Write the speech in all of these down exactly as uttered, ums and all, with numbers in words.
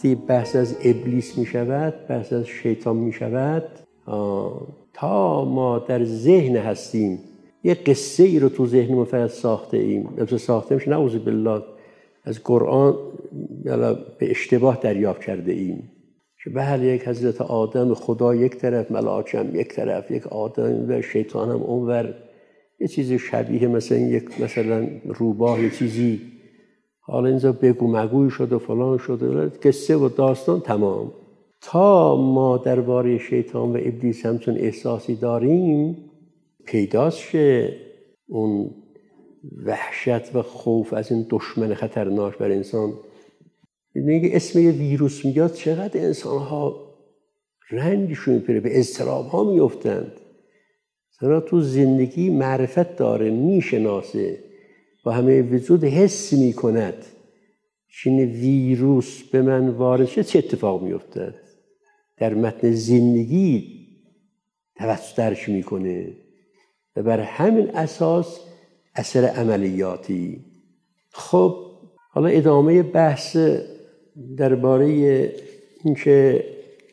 وقتی بحث از ابلیس می شود، بحث از شیطان می شود، تا ما در ذهن هستیم یه قصه ای رو تو ذهنمون فقط ساخته ایم، مثلا ساخته میشه نعوذ بالله از قرآن به اشتباه دریافت کرده ایم که بله یک حضرت آدم خدا یک طرف، ملائکه هم یک طرف، یک آدم و شیطان هم اونور، یه چیزی شبیه مثلا یک مثلا روباه، یه چیزی حالا اینجا بگو مگوی شد و فلان شد و قصه و داستان تمام. تا ما درباره شیطان و ابلیس همچون احساسی داریم، پیداست شه اون وحشت و خوف از این دشمن خطرناک بر انسان. میگه اسم یه ویروس میاد چقدر انسان ها رنجشون میپره، به اضطراب ها میفتند. چرا تو زندگی معرفت داره، میشناسه، با همه وجود حس میکند چین ویروس به من وارد شه چه اتفاق میفتد، در متن زندگی توسط درش میکنه و بر همین اساس اثر عملیاتی. خب حالا ادامه بحث درباره اینکه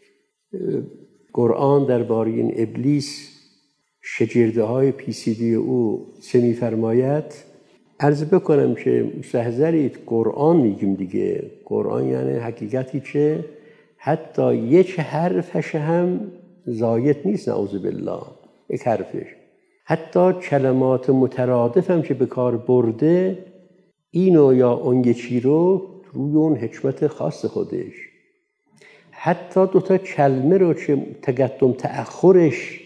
قرآن درباره این ابلیس شگرده های پیچیده او چه میفرماید عرض بکنم که مستحضرید قرآن میگیم دیگه، قرآن یعنی حقیقتی که حتی یک حرفش هم زاید نیست، نعوذ بالله، یک حرفش، حتی کلمات مترادف هم که به کار برده اینو یا اون یکی رو روی اون حکمت خاص خودش، حتی دوتا کلمه رو که تقدم تأخرش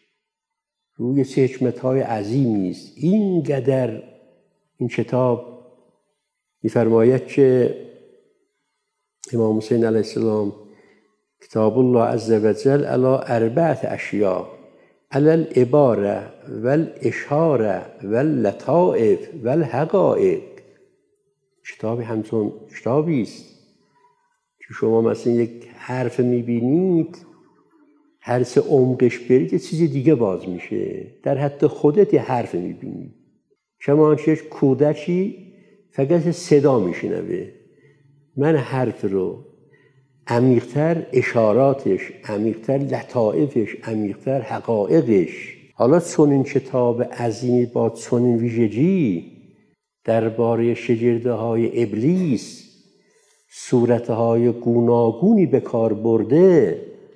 روی سه حکمت‌های عظیمی است. این قدر این کتاب می‌فرماید که امام حسین علیه السلام کتاب الله عز و جل علی اربعه اشیاء علی العباره والاشاره واللطائف والحقائق. کتاب همچون کتابی است که شما مثلا یک حرف می‌بینید، هر سه عمقش برید یه چیز دیگه باز میشه. در حد خودت یه حرف می‌بینید، شما چه کودکی فقط صدا میشنوه، من حرف رو عمیق‌تر اشاراتش، عمیق‌تر لطائفش، عمیق‌تر حقایقش. حالا چون این کتاب عظیمی با چون این ویژگی درباره شگرده های ابلیس صورتهای گوناگونی به کار برده،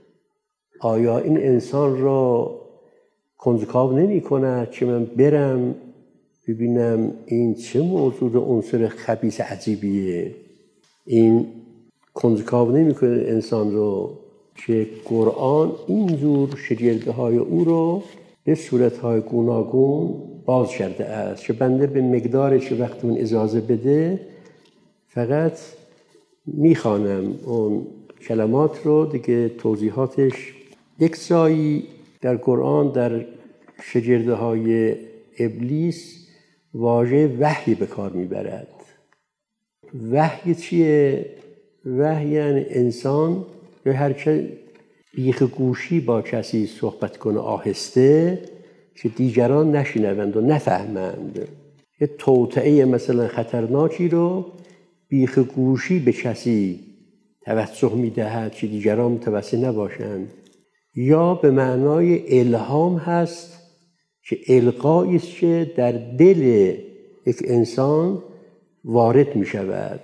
آیا این انسان را کنجکاو نمی کند که من برم ببینم این چه موجود عنصر خبیث عجیبیه؟ این کنجکاو نمی کنه انسان رو که قرآن اینجور شگرده های او رو به صورتهای گوناگون باز کرده است که بنده به مقدارش وقتی من اجازه بده فقط میخوانم اون کلمات رو دیگه، توضیحاتش. یک جایی در قرآن در شگرده های ابلیس واژه وحی به کار میبرد. وحی چیه؟ وحی یعنی انسان یا هر که بیخ گوشی با کسی صحبت کنه آهسته که دیگران نشنوند و نفهمند. یه توطئه مثلا خطرناکی رو بیخ گوشی به کسی توجه میدهد که دیگران متوجه نباشند. یا به معنای الهام هست که القایی است که در دل یک انسان وارد می شود.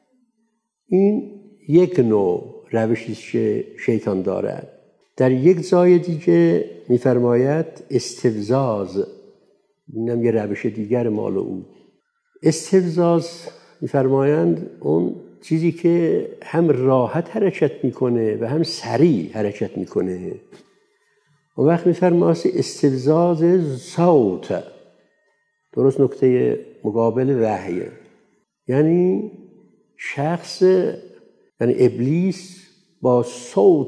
این یک نوع روشی است که شیطان دارد. در یک جای دیگه می فرماید استفزاز، اینم یه روش دیگر مال او. استفزاز می فرمایند اون چیزی که هم راحت حرکت میکنه و هم سریع حرکت میکنه. اون وقت میفرماید استفزاز صوت، درست نکته مقابل وحیه. یعنی شخص، یعنی ابلیس با صوت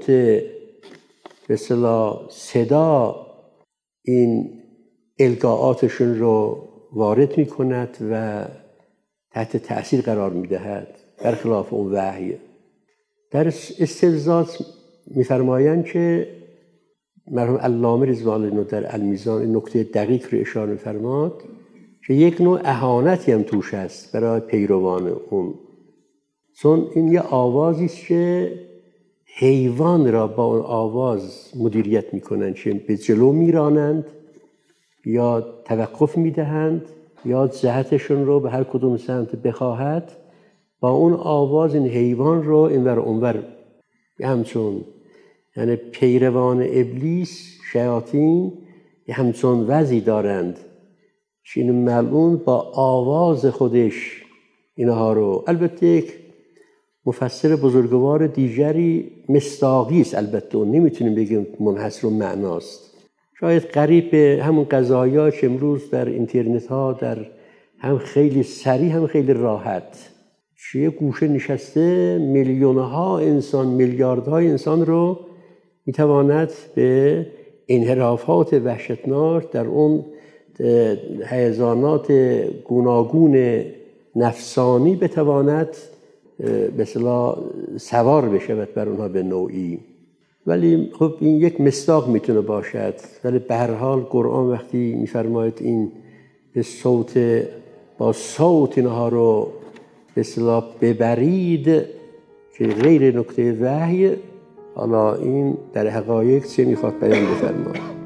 به اصطلاح صدا این القاءاتشون رو وارد میکند و تحت تأثیر قرار میدهد، برخلاف اون وحی. در استفزاز میفرمایند که مرحوم علامه رضوان الله در المیزان این نکته دقیق رو اشاره میفرماد که یک نوع اهانتی هم توش هست برای پیروان اون چون این یه آوازی است که حیوان را با اون آواز مدیریت میکنند، که به جلو میرانند یا توقف میدهند یا جهتشون رو به هر کدوم سمت بخواهد، با اون آواز این حیوان رو اینور اونور همچون، یعنی پیروان ابلیس شیاطین همچون وضعی دارند که این ملعون با آواز خودش اینها رو، البته یک مفسر بزرگوار دیگری مصداقی است، البته اون نمیتونیم بگیم منحصر معناست، شاید قریب به همون قضایا که امروز در اینترنت ها در هم خیلی سریع هم خیلی راحت چیه گوشه نشسته میلیون ها انسان، میلیاردها انسان رو میتواند به انحرافات وحشتناک در اون هیزانات گوناگون نفسانی بتواند به اصطلاح سوار بشود بر اونها به نوعی. ولی خب این یک مصداق میتونه باشد، ولی به هر حال قرآن وقتی میفرماید این به صوت با صوت اینها رو به اصطلاح ببرید که غیر نکته وحی، حالا این در حقایق چه میخواد بیان بفرماید؟